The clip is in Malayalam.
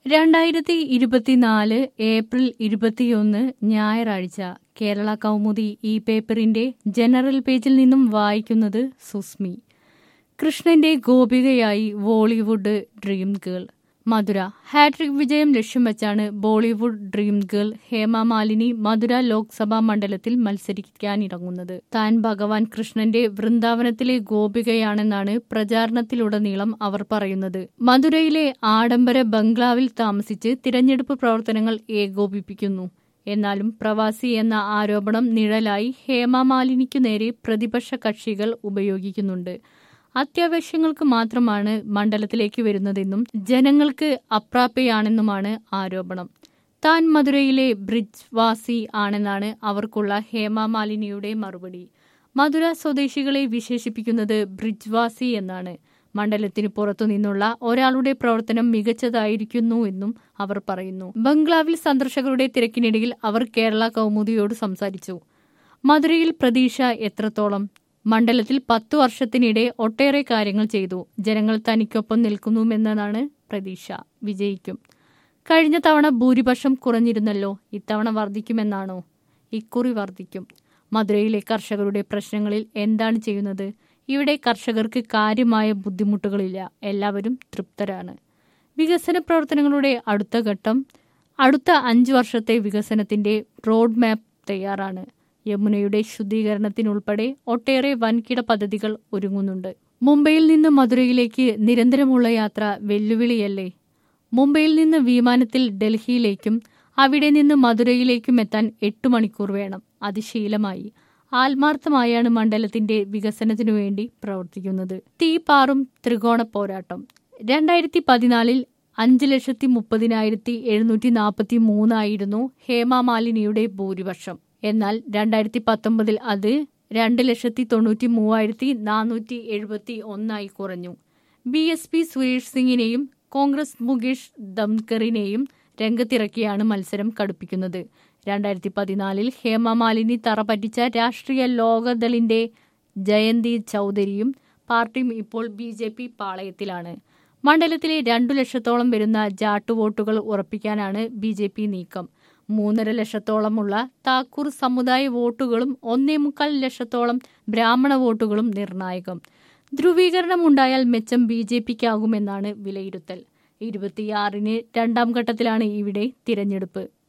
2024 ഏപ്രിൽ 21 ഞായറാഴ്ച കേരള കൗമുദി ഈ പേപ്പറിന്റെ ജനറൽ പേജിൽ നിന്നും വായിക്കുന്നത് സുസ്മി. കൃഷ്ണന്റെ ഗോപികയായി Bollywood dream girl. Mathura. Hat trick വിജയം ലക്ഷ്യം വെച്ചാണ് Bollywood dream girl Hema Malini Mathura Lok Sabha മണ്ഡലത്തിൽ മത്സരിക്കാനിറങ്ങുന്നത്. താൻ ഭഗവാൻ കൃഷ്ണന്റെ വൃന്ദാവനത്തിലെ ഗോപികയാണെന്നാണ് പ്രചാരണത്തിലുടനീളം അവർ പറയുന്നത്. മധുരയിലെ ആഡംബര ബംഗ്ലാവിൽ താമസിച്ച് തിരഞ്ഞെടുപ്പ് പ്രവർത്തനങ്ങൾ ഏകോപിപ്പിക്കുന്നു. എന്നാലും പ്രവാസി എന്ന ആരോപണം നിഴലായി ഹേമ മാലിനിക്കു നേരെ പ്രതിപക്ഷ കക്ഷികൾ ഉപയോഗിക്കുന്നുണ്ട്. അത്യാവശ്യങ്ങൾക്ക് മാത്രമാണ് മണ്ഡലത്തിലേക്ക് വരുന്നതെന്നും ജനങ്ങൾക്ക് അപ്രാപ്യയാണെന്നുമാണ് ആരോപണം. താൻ മധുരയിലെ ബ്രിജ് വാസി ആണെന്നാണ് അവർക്കുള്ള ഹേമ മാലിനിയുടെ മറുപടി. മധുര സ്വദേശികളെ വിശേഷിപ്പിക്കുന്നത് ബ്രിജ് വാസി എന്നാണ്. മണ്ഡലത്തിന് പുറത്തുനിന്നുള്ള ഒരാളുടെ പ്രവർത്തനം മികച്ചതായിരിക്കുന്നുവെന്നും അവർ പറയുന്നു. ബംഗ്ലാവിൽ സന്ദർശകരുടെ തിരക്കിനിടയിൽ അവർ കേരള കൗമുദിയോട് സംസാരിച്ചു. മധുരയിൽ പ്രതീക്ഷ എത്രത്തോളം? മണ്ഡലത്തിൽ 10 വർഷത്തിനിടെ ഒട്ടേറെ കാര്യങ്ങൾ ചെയ്തു. ജനങ്ങൾ തനിക്കൊപ്പം നിൽക്കുന്നുവെന്നതാണ് പ്രതീക്ഷ. വിജയിക്കും. കഴിഞ്ഞ തവണ ഭൂരിപക്ഷം കുറഞ്ഞിരുന്നല്ലോ, ഇത്തവണ വർദ്ധിക്കുമെന്നാണോ? ഇക്കുറി വർദ്ധിക്കും. മധുരയിലെ കർഷകരുടെ പ്രശ്നങ്ങളിൽ എന്താണ് ചെയ്യുന്നത്? ഇവിടെ കർഷകർക്ക് കാര്യമായ ബുദ്ധിമുട്ടുകളില്ല. എല്ലാവരും തൃപ്തരാണ്. വികസന പ്രവർത്തനങ്ങളുടെ അടുത്ത ഘട്ടം. അടുത്ത 5 വർഷത്തെ വികസനത്തിന്റെ റോഡ് മാപ്പ് തയ്യാറാണ്. യമുനയുടെ ശുദ്ധീകരണത്തിനുൾപ്പെടെ ഒട്ടേറെ വൻകിട പദ്ധതികൾ ഒരുങ്ങുന്നുണ്ട്. മുംബൈയിൽ നിന്ന് മധുരയിലേക്ക് നിരന്തരമുള്ള യാത്ര വെല്ലുവിളിയല്ലേ? മുംബൈയിൽ നിന്ന് വിമാനത്തിൽ ഡൽഹിയിലേക്കും അവിടെ നിന്ന് മധുരയിലേക്കും എത്താൻ 8 മണിക്കൂർ വേണം. അത് ശീലമായി. ആത്മാർത്ഥമായാണ് മണ്ഡലത്തിന്റെ വികസനത്തിനു വേണ്ടി പ്രവർത്തിക്കുന്നത്. തീപാറും ത്രികോണ പോരാട്ടം. 2014 5,30,743 ആയിരുന്നു ഹേമ മാലിനിയുടെ ഭൂരിപക്ഷം. എന്നാൽ 2019 അത് 2,93,471 കുറഞ്ഞു. BSP സുരേഷ് സിംഗിനെയും കോൺഗ്രസ് മുകേഷ് ധംകറിനെയും രംഗത്തിറക്കിയാണ് മത്സരം കടുപ്പിക്കുന്നത്. 2014 ഹേമ മാലിനി തറപറ്റിച്ച രാഷ്ട്രീയ ലോകദളിന്റെ ജയന്തി ചൌധരിയും പാർട്ടിയും ഇപ്പോൾ BJP പാളയത്തിലാണ്. മണ്ഡലത്തിലെ 2 ലക്ഷത്തോളം വരുന്ന ജാട്ട് വോട്ടുകൾ ഉറപ്പിക്കാനാണ് BJP നീക്കം. 3.5 ലക്ഷത്തോളമുള്ള താക്കൂർ സമുദായ വോട്ടുകളും 1.25 ലക്ഷത്തോളം ബ്രാഹ്മണ വോട്ടുകളും നിർണായകം. ധ്രുവീകരണം ഉണ്ടായാൽ മെച്ചം BJPക്കാകുമെന്നാണ് വിലയിരുത്തൽ. 26-ന് 2ാം ഘട്ടത്തിലാണ് ഇവിടെ തിരഞ്ഞെടുപ്പ്.